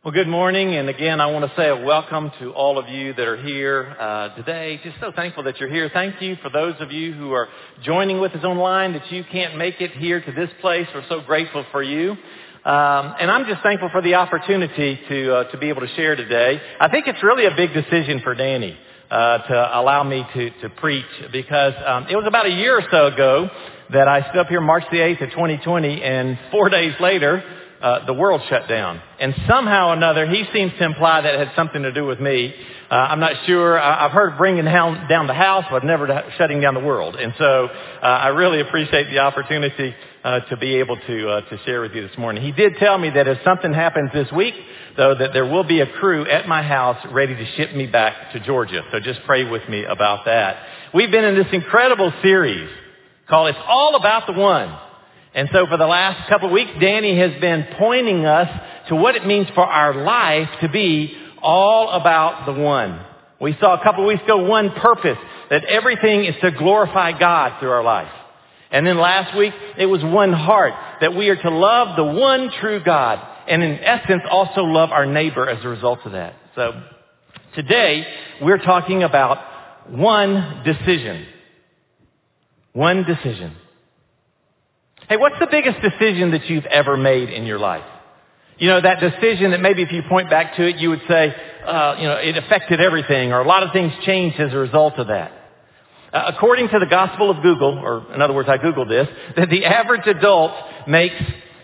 Well, good morning, and again, I want to say a welcome to all of you that are here today. Just so thankful that you're here. Thank you for those of you who are joining with us online that you can't make it here to this place. We're so grateful for you. And I'm just thankful for the opportunity to be able to share today. I think it's really a big decision for Danny to allow me to preach because it was about a year or so ago that I stood up here March the 8th of 2020, and 4 days later, the world shut down. And somehow or another, he seems to imply that it had something to do with me. I'm not sure. I've heard bringing down the house, but never shutting down the world. And so I really appreciate the opportunity to be able to share with you this morning. He did tell me that if something happens this week, though, that there will be a crew at my house ready to ship me back to Georgia. So just pray with me about that. We've been in this incredible series called It's All About the One. And so for the last couple of weeks, Danny has been pointing us to what it means for our life to be all about the one. We saw a couple of weeks ago one purpose, that everything is to glorify God through our life. And then last week, it was one heart, that we are to love the one true God, and in essence also love our neighbor as a result of that. So today, we're talking about one decision. One decision. Hey, what's the biggest decision that you've ever made in your life? You know, that decision that maybe if you point back to it, you would say, it affected everything, or a lot of things changed as a result of that. According to the Gospel of Google, or in other words, I Googled this, that the average adult makes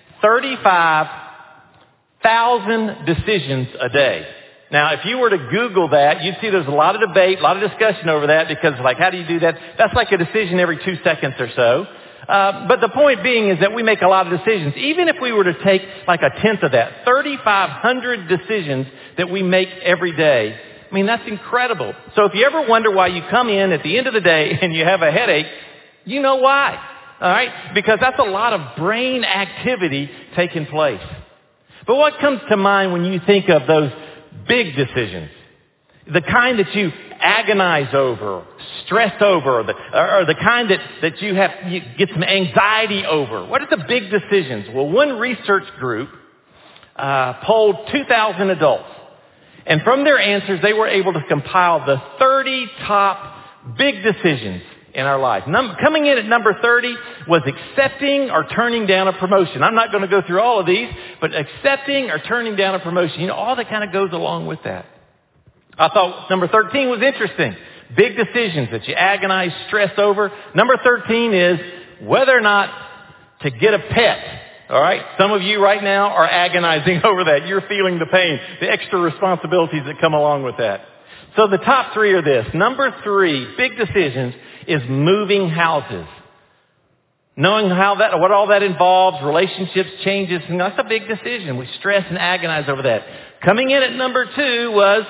35,000 decisions a day. Now, if you were to Google that, you'd see there's a lot of debate, a lot of discussion over that, because like, how do you do that? That's like a decision every 2 seconds or so. But the point being is that we make a lot of decisions. Even if we were to take like a tenth of that, 3,500 decisions that we make every day, I mean, that's incredible. So if you ever wonder why you come in at the end of the day and you have a headache, you know why. All right? Because that's a lot of brain activity taking place. But what comes to mind when you think of those big decisions? The kind that you agonize over, stress over, or the kind that you get some anxiety over. What are the big decisions? Well, one research group polled 2,000 adults. And from their answers, they were able to compile the 30 top big decisions in our life. Coming in at number 30 was accepting or turning down a promotion. I'm not going to go through all of these, but accepting or turning down a promotion, all that kind of goes along with that. I thought number 13 was interesting. Big decisions that you agonize, stress over. Number 13 is whether or not to get a pet. All right? Some of you right now are agonizing over that. You're feeling the pain, the extra responsibilities that come along with that. So the top three are this. Number 3, big decisions, is moving houses. Knowing what all that involves, relationships, changes, and that's a big decision. We stress and agonize over that. Coming in at number 2 was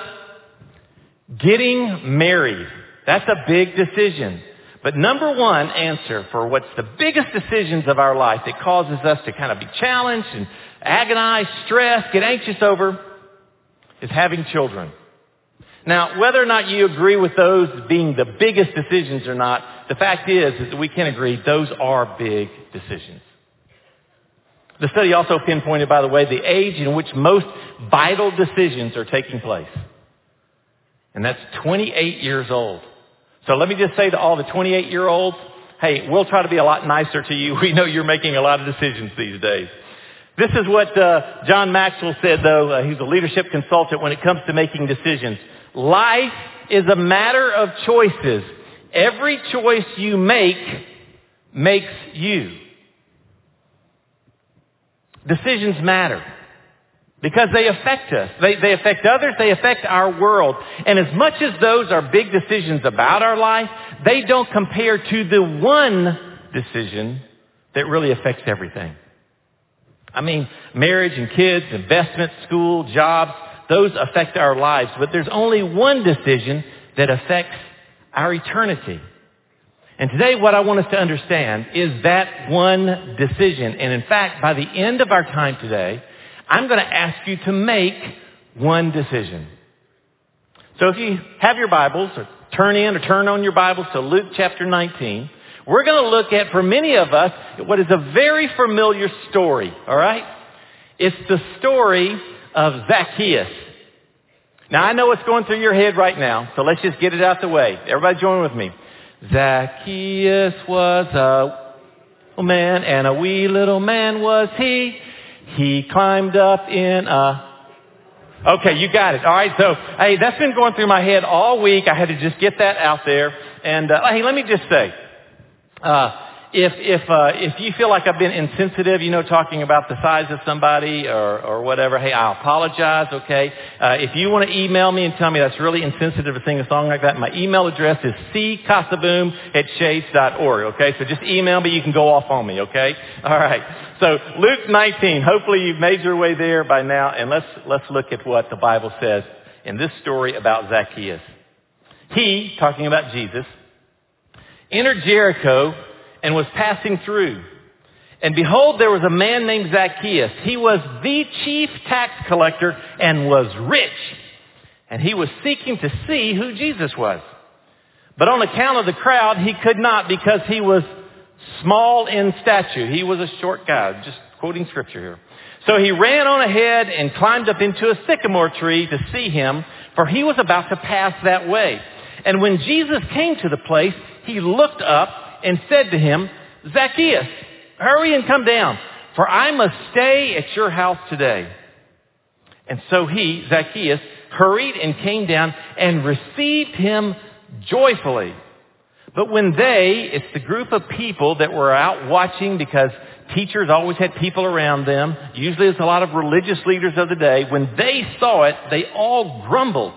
getting married. That's a big decision. But number 1 answer for what's the biggest decisions of our life that causes us to kind of be challenged and agonize, stress, get anxious over is having children. Now, whether or not you agree with those being the biggest decisions or not, the fact is that we can agree those are big decisions. The study also pinpointed, by the way, the age in which most vital decisions are taking place. And that's 28 years old. So let me just say to all the 28-year-olds, hey, we'll try to be a lot nicer to you. We know you're making a lot of decisions these days. This is what John Maxwell said, though. He's a leadership consultant when it comes to making decisions. Life is a matter of choices. Every choice you make makes you. Decisions matter. Because they affect us. They affect others. They affect our world. And as much as those are big decisions about our life, they don't compare to the one decision that really affects everything. I mean, marriage and kids, investments, school, jobs, those affect our lives. But there's only one decision that affects our eternity. And today what I want us to understand is that one decision. And in fact, by the end of our time today, I'm going to ask you to make one decision. So if you have your Bibles, or turn on your Bibles to Luke chapter 19, we're going to look at, for many of us, what is a very familiar story, all right? It's the story of Zacchaeus. Now, I know what's going through your head right now, so let's just get it out the way. Everybody join with me. Zacchaeus was a little man, and a wee little man was he. He climbed up in a... Okay, you got it. All right, so, hey, that's been going through my head all week. I had to just get that out there. And, hey, let me just say, if you feel like I've been insensitive, talking about the size of somebody or whatever, hey, I apologize, okay? If you want to email me and tell me that's really insensitive to sing a song like that, my email address is ccasaboom@shades.org, okay? So just email me. You can go off on me, okay? All right. So Luke 19. Hopefully you've made your way there by now, and let's look at what the Bible says in this story about Zacchaeus. He, talking about Jesus, entered Jericho and was passing through. And behold, there was a man named Zacchaeus. He was the chief tax collector and was rich. And he was seeking to see who Jesus was. But on account of the crowd, he could not because he was small in stature. He was a short guy, just quoting scripture here. So he ran on ahead and climbed up into a sycamore tree to see him, for he was about to pass that way. And when Jesus came to the place, he looked up and said to him, Zacchaeus, hurry and come down, for I must stay at your house today. And so he, Zacchaeus, hurried and came down and received him joyfully. But when it's the group of people that were out watching, because teachers always had people around them, usually it's a lot of religious leaders of the day, when they saw it, they all grumbled.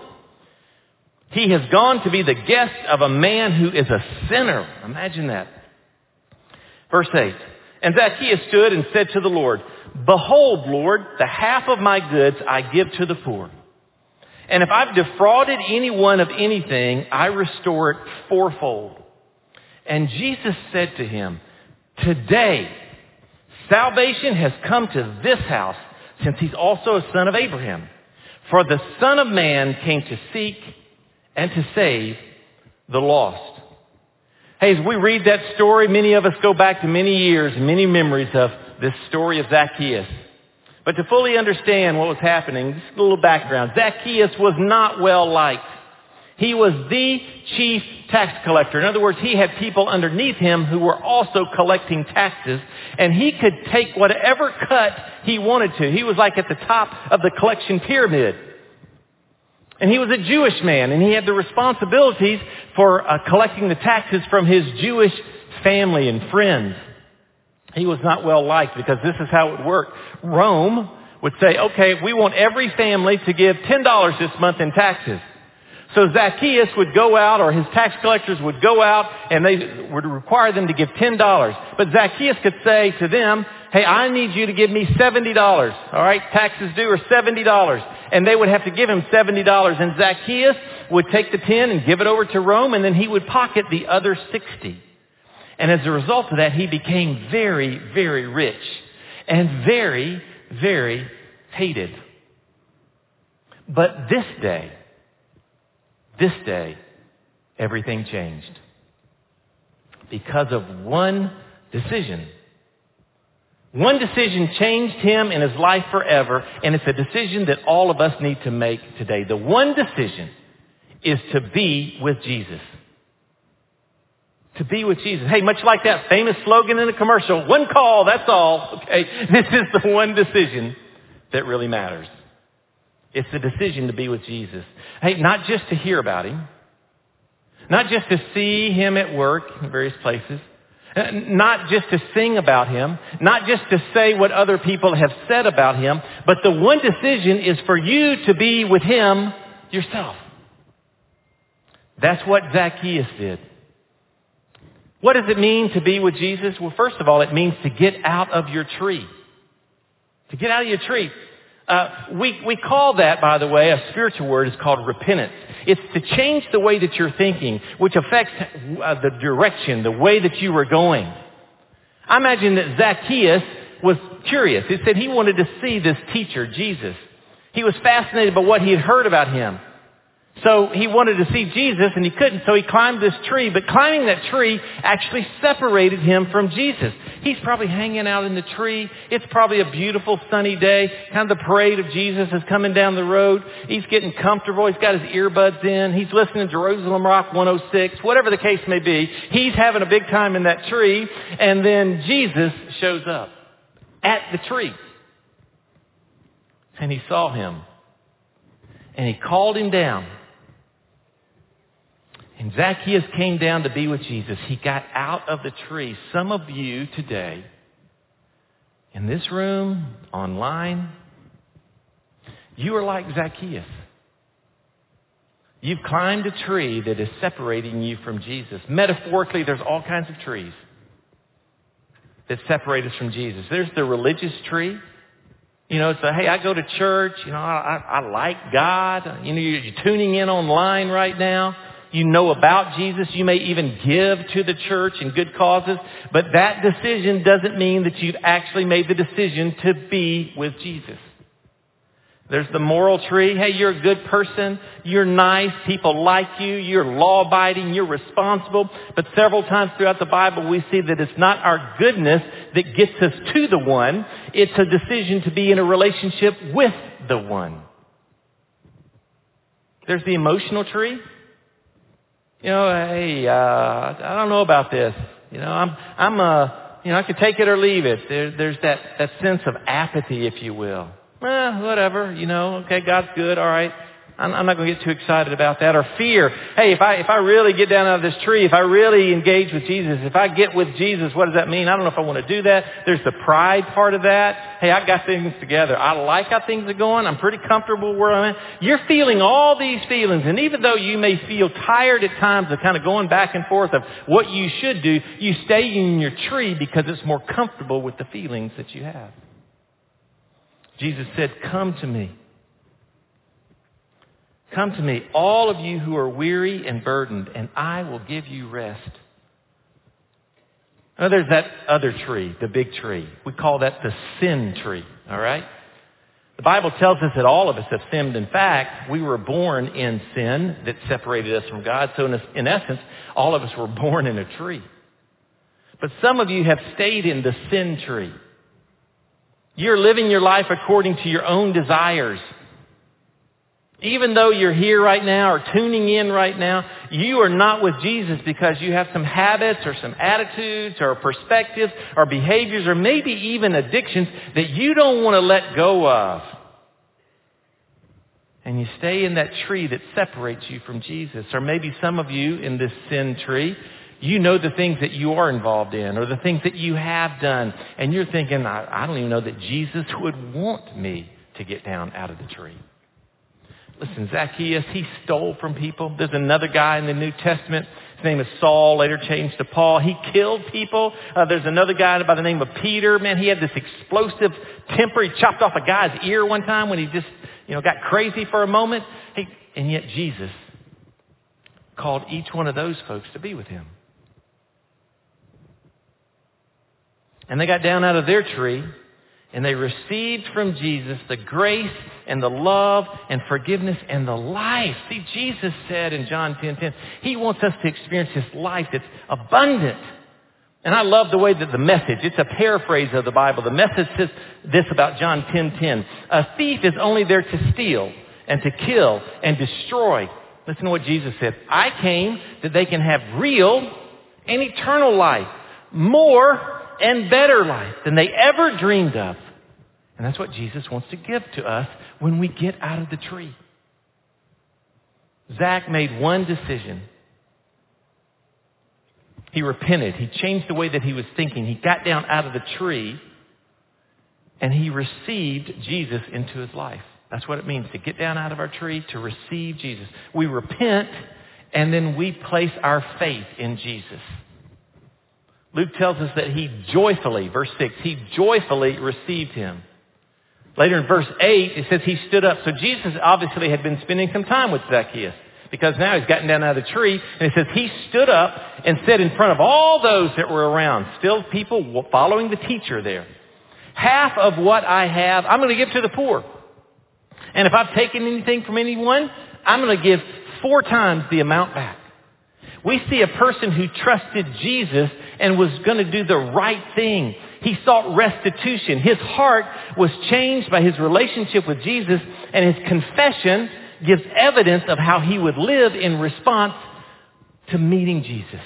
He has gone to be the guest of a man who is a sinner. Imagine that. Verse 8. And Zacchaeus stood and said to the Lord, Behold, Lord, the half of my goods I give to the poor. And if I've defrauded anyone of anything, I restore it fourfold. And Jesus said to him, Today, salvation has come to this house, since he's also a son of Abraham. For the Son of Man came to seek and to save the lost. Hey, as we read that story, many of us go back to many years, many memories of this story of Zacchaeus. But to fully understand what was happening, just a little background. Zacchaeus was not well liked. He was the chief tax collector. In other words, he had people underneath him who were also collecting taxes, and he could take whatever cut he wanted to. He was like at the top of the collection pyramid. And he was a Jewish man, and he had the responsibilities for collecting the taxes from his Jewish family and friends. He was not well liked because this is how it would work. Rome would say, okay, we want every family to give $10 this month in taxes. So Zacchaeus would go out, or his tax collectors would go out, and they would require them to give $10. But Zacchaeus could say to them, hey, I need you to give me $70. All right, taxes due are $70. And they would have to give him $70. And Zacchaeus would take the 10 and give it over to Rome, and then he would pocket the other 60. And as a result of that, he became very, very rich and very, very hated. But this day, everything changed. Because of one decision. One decision changed him and his life forever, and it's a decision that all of us need to make today. The one decision is to be with Jesus. To be with Jesus. Hey, much like that famous slogan in the commercial, one call, that's all. Okay, this is the one decision that really matters. It's the decision to be with Jesus. Hey, not just to hear about him. Not just to see him at work in various places. Not just to sing about him. Not just to say what other people have said about him. But the one decision is for you to be with him yourself. That's what Zacchaeus did. What does it mean to be with Jesus? Well, first of all, it means to get out of your tree. To get out of your tree. We call that, by the way, a spiritual word is called repentance. It's to change the way that you're thinking, which affects the direction, the way that you were going. I imagine that Zacchaeus was curious. It said he wanted to see this teacher, Jesus. He was fascinated by what he had heard about him. So he wanted to see Jesus and he couldn't, so he climbed this tree. But climbing that tree actually separated him from Jesus. He's probably hanging out in the tree. It's probably a beautiful sunny day. Kind of the parade of Jesus is coming down the road. He's getting comfortable. He's got his earbuds in. He's listening to Jerusalem Rock 106, whatever the case may be. He's having a big time in that tree. And then Jesus shows up at the tree. And he saw him. And he called him down. And Zacchaeus came down to be with Jesus. He got out of the tree. Some of you today, in this room, online, you are like Zacchaeus. You've climbed a tree that is separating you from Jesus. Metaphorically, there's all kinds of trees that separate us from Jesus. There's the religious tree. You know, it's a, hey, I go to church. You know, I like God. You know, you're tuning in online right now. You know about Jesus. You may even give to the church in good causes. But that decision doesn't mean that you've actually made the decision to be with Jesus. There's the moral tree. Hey, you're a good person. You're nice. People like you. You're law-abiding. You're responsible. But several times throughout the Bible, we see that it's not our goodness that gets us to the one. It's a decision to be in a relationship with the one. There's the emotional tree. You know, hey, I don't know about this. You know, I could take it or leave it. There's that sense of apathy, if you will. Whatever, you know, okay, God's good, all right. I'm not going to get too excited about that. Or fear. Hey, if I really get down out of this tree, if I really engage with Jesus, if I get with Jesus, what does that mean? I don't know if I want to do that. There's the pride part of that. Hey, I've got things together. I like how things are going. I'm pretty comfortable where I'm at. You're feeling all these feelings. And even though you may feel tired at times of kind of going back and forth of what you should do, you stay in your tree because it's more comfortable with the feelings that you have. Jesus said, come to me. Come to me, all of you who are weary and burdened, and I will give you rest. Now, there's that other tree, the big tree. We call that the sin tree, all right? The Bible tells us that all of us have sinned. In fact, we were born in sin that separated us from God. So in essence, all of us were born in a tree. But some of you have stayed in the sin tree. You're living your life according to your own desires. Even though you're here right now or tuning in right now, you are not with Jesus because you have some habits or some attitudes or perspectives or behaviors or maybe even addictions that you don't want to let go of. And you stay in that tree that separates you from Jesus. Or maybe some of you in this sin tree, you know the things that you are involved in or the things that you have done. And you're thinking, I don't even know that Jesus would want me to get down out of the tree. Listen, Zacchaeus, he stole from people. There's another guy in the New Testament. His name is Saul, later changed to Paul. He killed people. There's another guy by the name of Peter. Man, he had this explosive temper. He chopped off a guy's ear one time when he just, got crazy for a moment. And yet Jesus called each one of those folks to be with him. And they got down out of their tree. And they received from Jesus the grace and the love and forgiveness and the life. See, Jesus said in John 10:10, he wants us to experience this life that's abundant. And I love the way that the Message, it's a paraphrase of the Bible. The Message says this about John 10:10. A thief is only there to steal and to kill and destroy. Listen to what Jesus said. I came that they can have real and eternal life, more and better life than they ever dreamed of. And that's what Jesus wants to give to us when we get out of the tree. Zach made one decision. He repented. He changed the way that he was thinking. He got down out of the tree and he received Jesus into his life. That's what it means to get down out of our tree, to receive Jesus. We repent and then we place our faith in Jesus. Luke tells us that he joyfully, verse 6, he joyfully received him. Later in verse 8, it says he stood up. So Jesus obviously had been spending some time with Zacchaeus because now he's gotten down out of the tree. And it says he stood up and said in front of all those that were around, still people following the teacher there, half of what I have, I'm going to give to the poor. And if I've taken anything from anyone, I'm going to give 4 times the amount back. We see a person who trusted Jesus and was going to do the right thing. He sought restitution. His heart was changed by his relationship with Jesus, and his confession gives evidence of how he would live in response to meeting Jesus.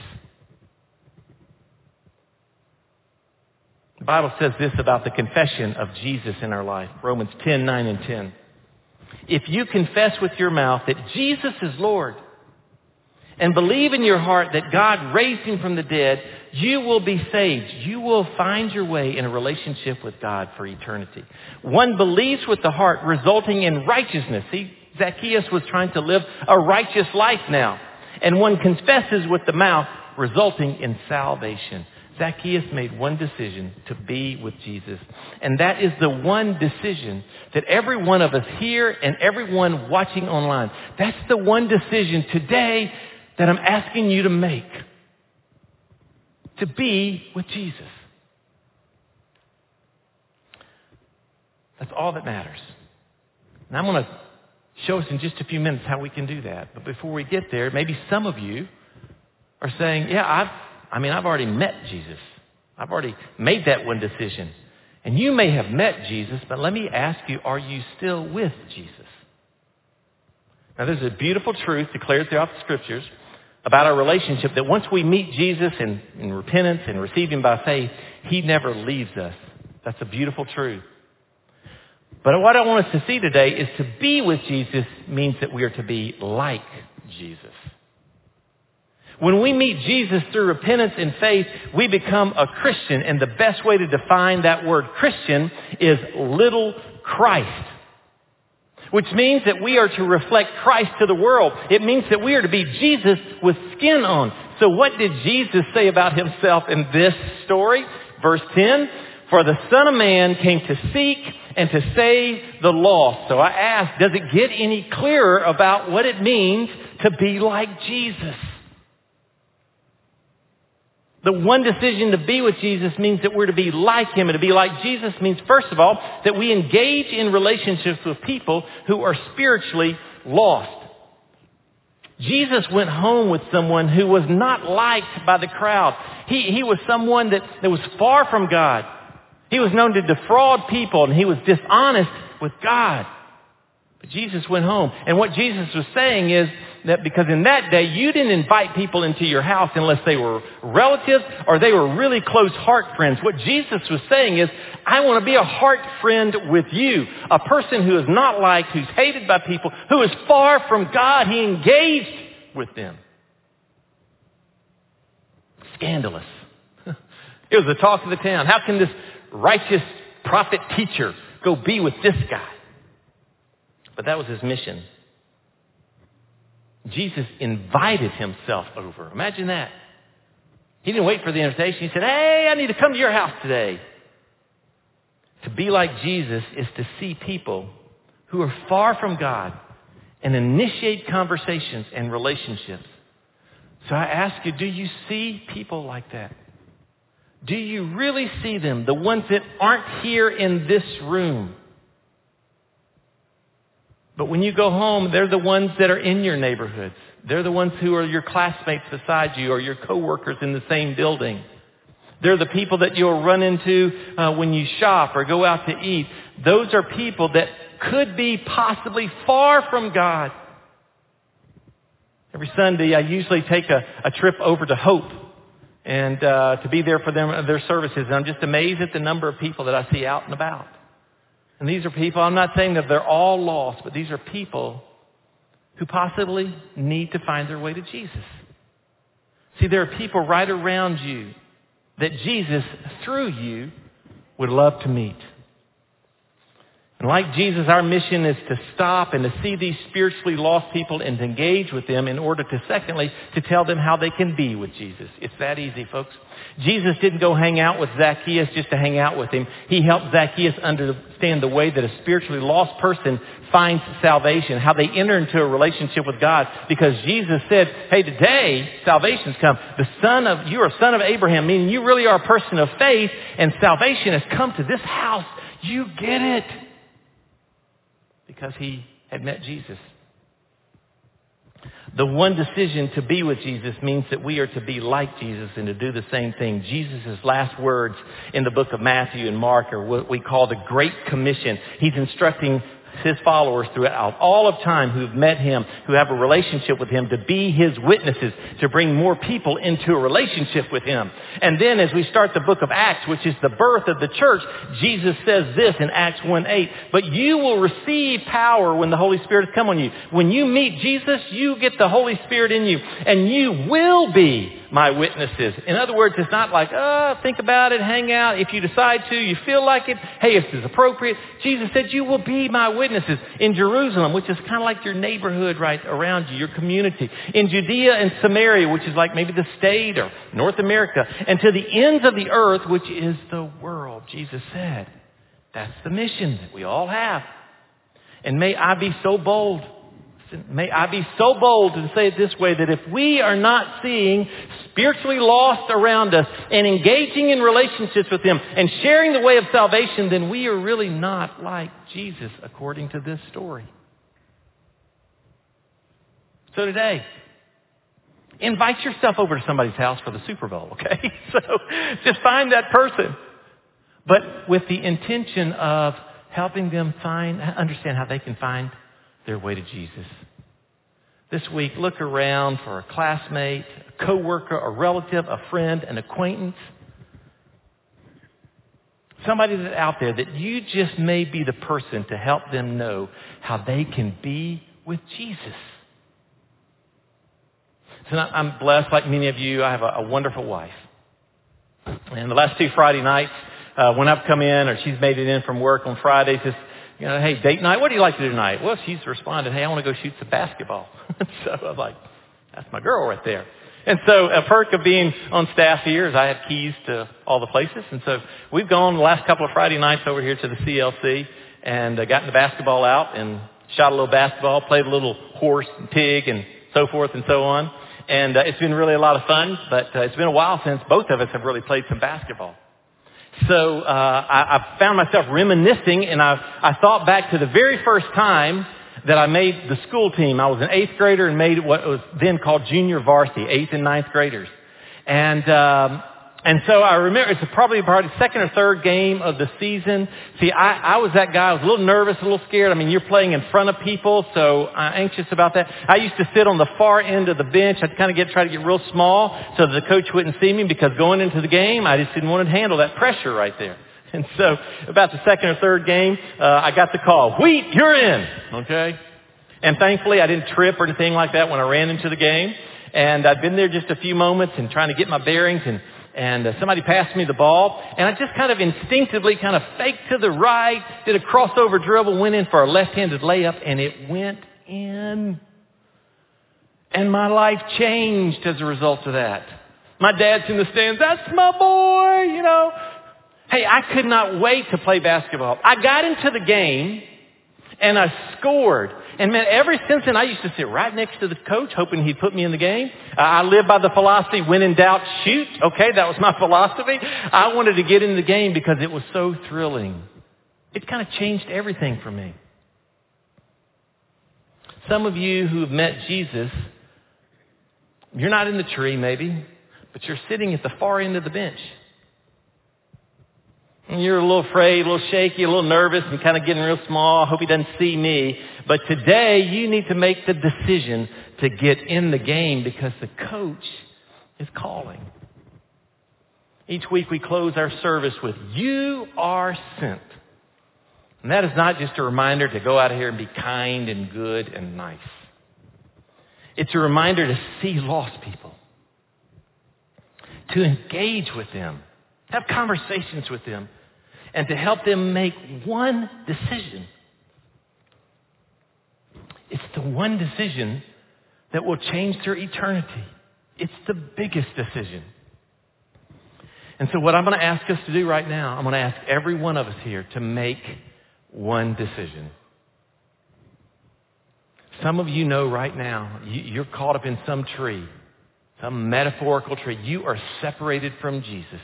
The Bible says this about the confession of Jesus in our life. Romans 10:9 and 10. If you confess with your mouth that Jesus is Lord and believe in your heart that God raised him from the dead, you will be saved. You will find your way in a relationship with God for eternity. One believes with the heart, resulting in righteousness. See, Zacchaeus was trying to live a righteous life now. And one confesses with the mouth, resulting in salvation. Zacchaeus made one decision to be with Jesus. And that is the one decision that every one of us here and everyone watching online, that's the one decision today that I'm asking you to make. To be with Jesus. That's all that matters. And I'm going to show us in just a few minutes how we can do that. But before we get there, maybe some of you are saying, yeah, I've already met Jesus. I've already made that one decision. And you may have met Jesus, but let me ask you, are you still with Jesus? Now, there's a beautiful truth declared throughout the Scriptures about our relationship that once we meet Jesus in repentance and receive him by faith, he never leaves us. That's a beautiful truth. But what I want us to see today is to be with Jesus means that we are to be like Jesus. When we meet Jesus through repentance and faith, we become a Christian. And the best way to define that word Christian is little Christ. Which means that we are to reflect Christ to the world. It means that we are to be Jesus with skin on. So what did Jesus say about himself in this story? Verse 10, for the Son of Man came to seek and to save the lost. So I ask, does it get any clearer about what it means to be like Jesus? The one decision to be with Jesus means that we're to be like him. And to be like Jesus means, first of all, that we engage in relationships with people who are spiritually lost. Jesus went home with someone who was not liked by the crowd. He was someone that was far from God. He was known to defraud people, and he was dishonest with God. But Jesus went home. And what Jesus was saying is that because in that day, you didn't invite people into your house unless they were relatives or they were really close heart friends. What Jesus was saying is, I want to be a heart friend with you. A person who is not liked, who's hated by people, who is far from God. He engaged with them. Scandalous. It was the talk of the town. How can this righteous prophet teacher go be with this guy? But that was his mission. Jesus invited himself over. Imagine that. He didn't wait for the invitation. He said, hey, I need to come to your house today. To be like Jesus is to see people who are far from God and initiate conversations and relationships. So I ask you, do you see people like that? Do you really see them? The ones that aren't here in this room. But when you go home, they're the ones that are in your neighborhoods. They're the ones who are your classmates beside you or your coworkers in the same building. They're the people that you'll run into when you shop or go out to eat. Those are people that could be possibly far from God. Every Sunday, I usually take a trip over to Hope and to be there for their services. And I'm just amazed at the number of people that I see out and about. And these are people, I'm not saying that they're all lost, but these are people who possibly need to find their way to Jesus. See, there are people right around you that Jesus, through you, would love to meet. And like Jesus, our mission is to stop and to see these spiritually lost people and to engage with them in order to, secondly, to tell them how they can be with Jesus. It's that easy, folks. Jesus didn't go hang out with Zacchaeus just to hang out with him. He helped Zacchaeus understand the way that a spiritually lost person finds salvation, how they enter into a relationship with God. Because Jesus said, hey, today salvation's come. You are a son of Abraham, meaning you really are a person of faith, and salvation has come to this house. You get it. Because he had met Jesus. The one decision to be with Jesus means that we are to be like Jesus and to do the same thing. Jesus' last words in the book of Matthew and Mark are what we call the Great Commission. He's instructing his followers throughout all of time who've met him, who have a relationship with him, to be his witnesses, to bring more people into a relationship with him. And then as we start the book of Acts, which is the birth of the church, Jesus says this in Acts 1:8, but you will receive power when the Holy Spirit has come on you. When you meet Jesus, you get the Holy Spirit in you, and you will be my witnesses. In other words, it's not like, think about it, hang out. If you decide to, you feel like it, hey, if it's appropriate. Jesus said, you will be my witnesses in Jerusalem, which is kind of like your neighborhood right around you, your community. In Judea and Samaria, which is like maybe the state or North America. And to the ends of the earth, which is the world, Jesus said. That's the mission that we all have. And may I be so bold. May I be so bold to say it this way, that if we are not seeing spiritually lost around us and engaging in relationships with Him and sharing the way of salvation, then we are really not like Jesus according to this story. So today, invite yourself over to somebody's house for the Super Bowl, okay? So just find that person, but with the intention of helping them understand how they can find their way to Jesus. This week, look around for a classmate, a coworker, a relative, a friend, an acquaintance. Somebody that's out there that you just may be the person to help them know how they can be with Jesus. So I'm blessed, like many of you. I have a wonderful wife. And the last 2 Friday nights, when I've come in or she's made it in from work on Fridays, just, hey, date night, what do you like to do tonight? Well, she's responded, hey, I want to go shoot some basketball. So I was like, that's my girl right there. And so a perk of being on staff here is I have keys to all the places. And so we've gone the last couple of Friday nights over here to the CLC and gotten the basketball out and shot a little basketball, played a little horse and pig and so forth and so on. And it's been really a lot of fun, but it's been a while since both of us have really played some basketball. So I found myself reminiscing, and I thought back to the very first time that I made the school team. I was an 8th grader and made what was then called junior varsity, 8th and 9th graders. And so I remember it's probably the second or third game of the season. See, I was that guy. I was a little nervous, a little scared. I mean, you're playing in front of people, so I'm anxious about that. I used to sit on the far end of the bench. I'd kind of try to get real small so that the coach wouldn't see me, because going into the game, I just didn't want to handle that pressure right there. And so about the second or third game, I got the call, Wheat, you're in. Okay. And thankfully I didn't trip or anything like that when I ran into the game. And I'd been there just a few moments and trying to get my bearings, and somebody passed me the ball, and I just kind of instinctively kind of faked to the right, did a crossover dribble, went in for a left-handed layup, and it went in. And my life changed as a result of that. My dad's in the stands, that's my boy, Hey, I could not wait to play basketball. I got into the game, and I scored. And man, ever since then, I used to sit right next to the coach, hoping he'd put me in the game. I lived by the philosophy, when in doubt, shoot. Okay, that was my philosophy. I wanted to get in the game because it was so thrilling. It kind of changed everything for me. Some of you who have met Jesus, you're not in the tree maybe, but you're sitting at the far end of the bench. And you're a little afraid, a little shaky, a little nervous, and kind of getting real small. I hope he doesn't see me. But today, you need to make the decision to get in the game, because the coach is calling. Each week we close our service with, you are sent. And that is not just a reminder to go out here and be kind and good and nice. It's a reminder to see lost people, to engage with them, have conversations with them, and to help them make one decision. It's the one decision that will change their eternity. It's the biggest decision. And so what I'm going to ask us to do right now, I'm going to ask every one of us here to make one decision. Some of you know right now, you're caught up in some tree, some metaphorical tree. You are separated from Jesus.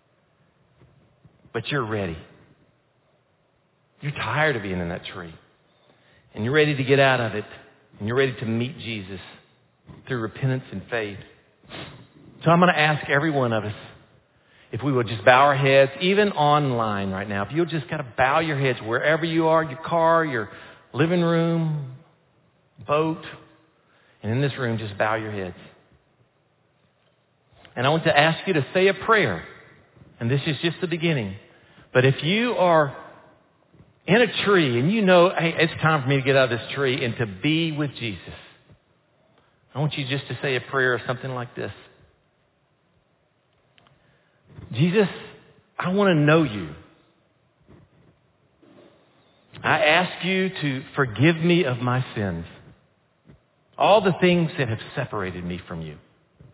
But you're ready. You're tired of being in that tree. And you're ready to get out of it. And you're ready to meet Jesus. through repentance and faith. So I'm going to ask every one of us if we will just bow our heads, even online right now. If you'll just kind of bow your heads wherever you are, your car, your living room, boat, and in this room, just bow your heads. And I want to ask you to say a prayer. And this is just the beginning. But if you are in a tree and you know, hey, it's time for me to get out of this tree and to be with Jesus, I want you just to say a prayer or something like this. Jesus, I want to know you. I ask you to forgive me of my sins. All the things that have separated me from you.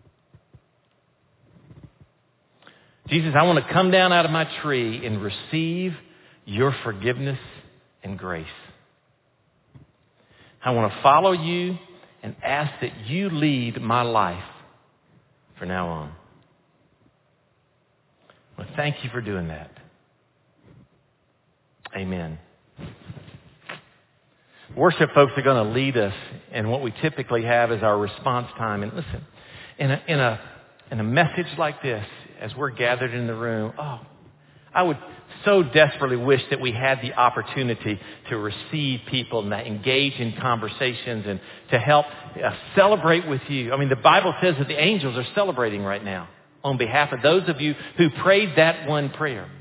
Jesus, I want to come down out of my tree and receive your forgiveness and grace. I want to follow you and ask that you lead my life from now on. Well, thank you for doing that. Amen. Worship folks are going to lead us, and what we typically have is our response time. And listen, in a message like this, as we're gathered in the room, I would so desperately wish that we had the opportunity to receive people and to engage in conversations and to help celebrate with you. I mean, the Bible says that the angels are celebrating right now on behalf of those of you who prayed that one prayer.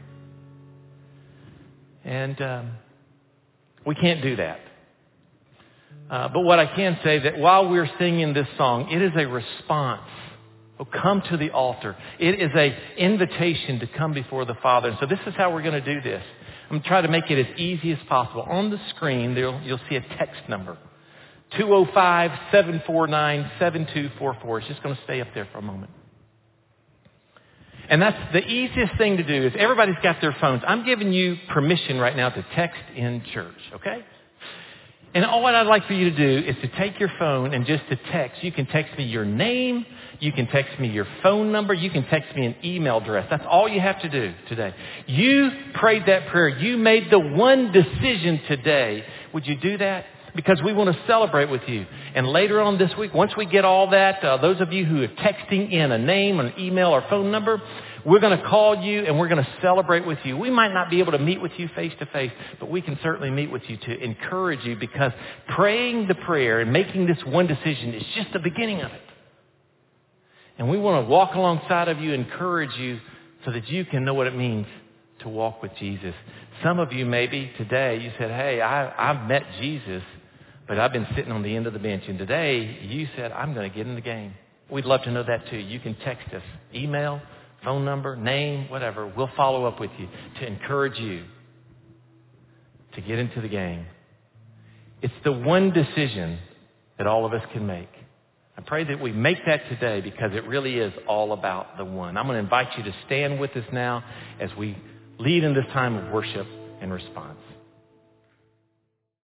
And we can't do that. But what I can say that while we're singing this song, it is a response. Oh, come to the altar. It is an invitation to come before the Father. And so this is how we're going to do this. I'm going to try to make it as easy as possible. On the screen, you'll see a text number. 205-749-7244. It's just going to stay up there for a moment. And that's the easiest thing to do is everybody's got their phones. I'm giving you permission right now to text in church, okay? And all what I'd like for you to do is to take your phone and just to text. You can text me your name. You can text me your phone number. You can text me an email address. That's all you have to do today. You prayed that prayer. You made the one decision today. Would you do that? Because we want to celebrate with you. And later on this week, once we get all that, those of you who are texting in a name, an email, or phone number, we're going to call you and we're going to celebrate with you. We might not be able to meet with you face to face, but we can certainly meet with you to encourage you, because praying the prayer and making this one decision is just the beginning of it. And we want to walk alongside of you, encourage you so that you can know what it means to walk with Jesus. Some of you maybe today, you said, hey, I've met Jesus, but I've been sitting on the end of the bench. And today you said, I'm going to get in the game. We'd love to know that too. You can text us, email, phone number, name, whatever. We'll follow up with you to encourage you to get into the game. It's the one decision that all of us can make. I pray that we make that today, because it really is all about the one. I'm going to invite you to stand with us now as we lead in this time of worship and response.